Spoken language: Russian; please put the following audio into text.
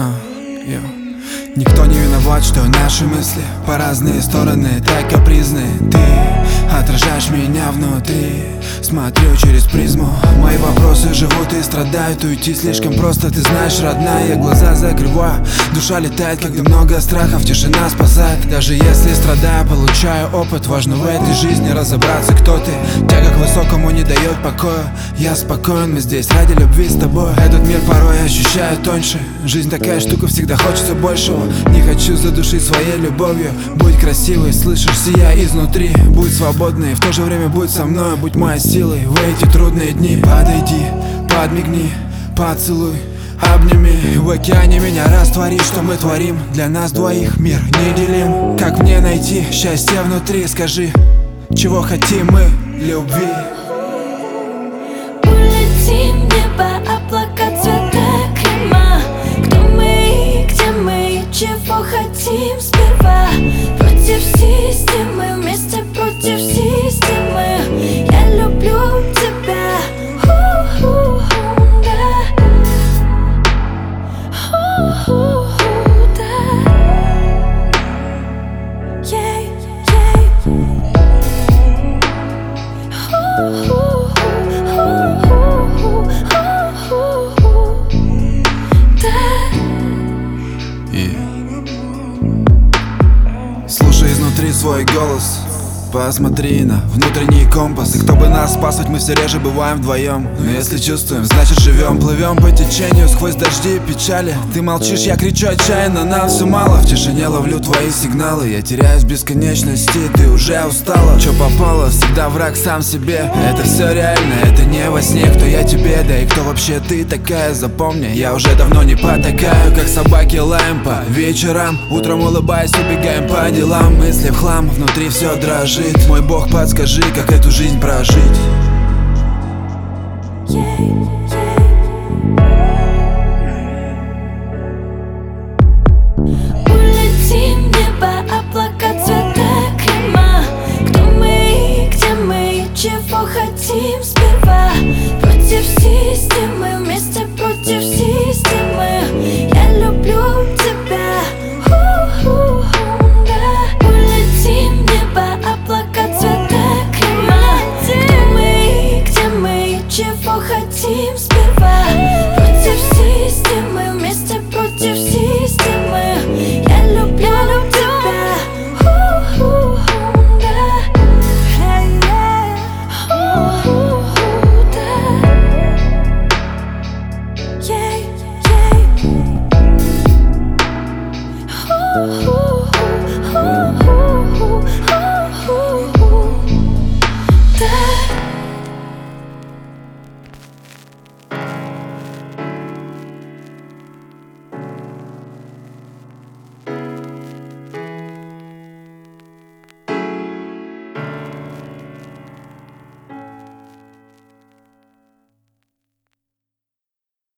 Никто не виноват, что наши мысли по разные стороны так капризны. Ты отражаешь меня внутри, смотрю через призму. Мои вопросы живут и страдают. Уйти слишком просто, ты знаешь, родная. Я глаза закрываю, душа летает, когда много страхов, тишина спасает. Даже если страдаю, получаю опыт. Важно в этой жизни разобраться, кто ты. Тяга к высокому не дает покоя. Я спокоен, мы здесь ради любви с тобой. Этот мир порой ощущаю тоньше. Жизнь такая штука, всегда хочется большего. Не хочу задушить своей любовью. Будь красивой, слышишь, сияй изнутри. Будь свободной, в то же время будь со мной. Будь моей силой в эти трудные дни. Подойди, подмигни, поцелуй, обними. В океане меня раствори, что мы творим. Для нас двоих мир неделим. Как мне найти счастье внутри? Скажи, чего хотим мы? Любви. Улетим в небо, облака цвета крема. Кто мы, где мы, чего хотим сперва? Против системы, вместе против системы. Я люблю тебя, Слушай изнутри свой голос. Посмотри на внутренний компас. И кто бы нас спас, ведь мы все реже бываем вдвоем. Но если чувствуем, значит живем. Плывем по течению сквозь дожди и печали. Ты молчишь, я кричу отчаянно, нам все мало. В тишине ловлю твои сигналы. Я теряюсь в бесконечности, ты уже устала. Че попало, всегда враг сам себе. Это все реально, это не во сне. Кто я тебе, да и кто вообще ты такая? Запомни, я уже давно не потакаю. Как собаки лаем по вечерам. Утром улыбаясь, убегаем по делам. Мысли в хлам, внутри все дрожит. Мой бог, подскажи, как эту жизнь прожить. улетим в небо, облака цвета крема. Кто мы, где мы, чего хотим сперва? Против системы,